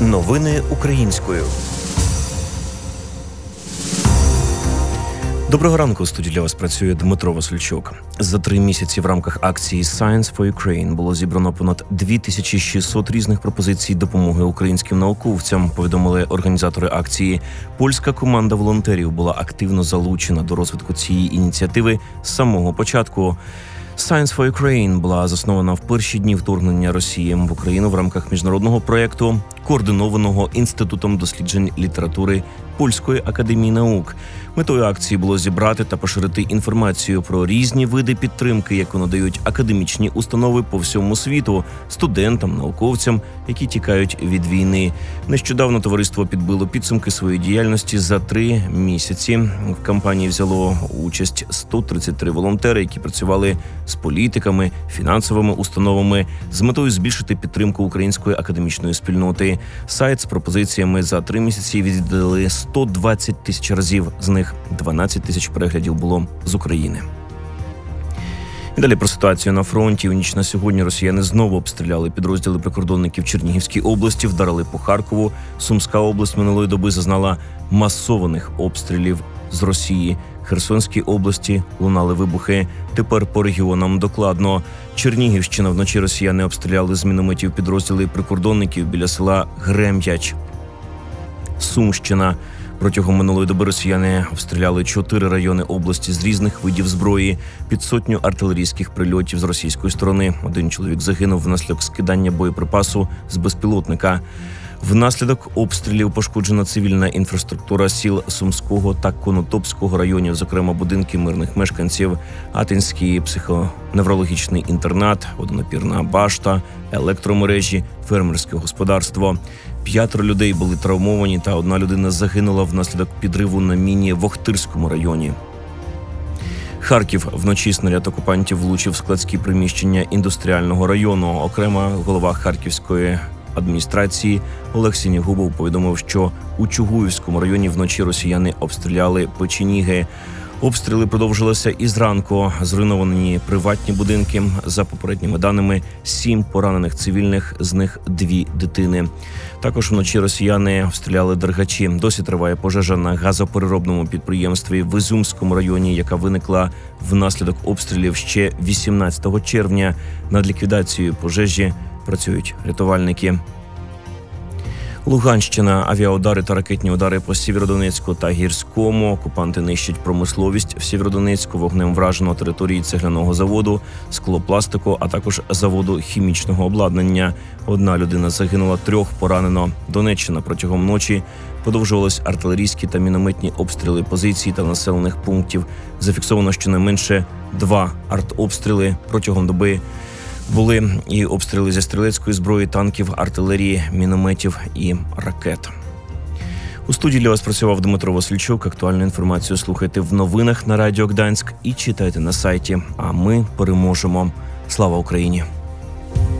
Новини українською. Доброго ранку. У студії для вас працює Дмитро Васильчук. За 3 місяці в рамках акції Science for Ukraine було зібрано понад 2600 різних пропозицій допомоги українським науковцям, повідомили організатори акції. Польська команда волонтерів була активно залучена до розвитку цієї ініціативи з самого початку. Science for Ukraine була заснована в перші дні вторгнення Росії в Україну в рамках міжнародного проєкту, координованого Інститутом досліджень літератури Польської академії наук. Метою акції було зібрати та поширити інформацію про різні види підтримки, яку надають академічні установи по всьому світу студентам, науковцям, які тікають від війни. Нещодавно товариство підбило підсумки своєї діяльності за 3 місяці. В кампанії взяло участь 133 волонтери, які працювали з політиками, фінансовими установами з метою збільшити підтримку української академічної спільноти. Сайт з пропозиціями за 3 місяці відвідали 120 тисяч разів, з них 12 тисяч переглядів було з України. І далі про ситуацію на фронті. У ніч на сьогодні росіяни знову обстріляли підрозділи прикордонників Чернігівській області, вдарили по Харкову. Сумська область минулої доби зазнала масованих обстрілів з Росії. В Херсонській області лунали вибухи. Тепер по регіонам докладно. Чернігівщина. Вночі росіяни обстріляли з мінометів підрозділи прикордонників біля села Грем'яч. Сумщина. Протягом минулої доби росіяни обстріляли 4 райони області з різних видів зброї, під 100 артилерійських прильотів з російської сторони. 1 чоловік загинув внаслідок скидання боєприпасу з безпілотника. Внаслідок обстрілів пошкоджена цивільна інфраструктура сіл Сумського та Конотопського районів, зокрема будинки мирних мешканців, Атинський психоневрологічний інтернат, водонапірна башта, електромережі, фермерське господарство. 5 людей були травмовані та 1 людина загинула внаслідок підриву на міні в Охтирському районі. Харків. Вночі снаряд окупантів влучив в складські приміщення індустріального району. Окремо голова Харківської адміністрації Олег Сінігубов повідомив, що у Чугуївському районі вночі росіяни обстріляли печеніги. Обстріли продовжилися і зранку. Зруйновані приватні будинки. За попередніми даними, 7 поранених цивільних, з них 2 дитини. Також вночі росіяни обстріляли Дергачі. Досі триває пожежа на газопереробному підприємстві в Ізюмському районі, яка виникла внаслідок обстрілів ще 18 червня. Над ліквідацією пожежі працюють рятувальники. Луганщина. Авіаудари та ракетні удари по Сєвєродонецьку та Гірському. Окупанти нищать промисловість в Сєвєродонецьку. Вогнем вражено території цегляного заводу, склопластику, а також заводу хімічного обладнання. 1 людина загинула, 3 поранено. Донеччина. Протягом ночі подовжувались артилерійські та мінометні обстріли позицій та населених пунктів. Зафіксовано щонайменше 2 артобстріли протягом доби. Були і обстріли зі стрілецької зброї, танків, артилерії, мінометів і ракет. У студії для вас працював Дмитро Васильчук. Актуальну інформацію слухайте в новинах на Радіо Гданськ і читайте на сайті. А ми переможемо. Слава Україні!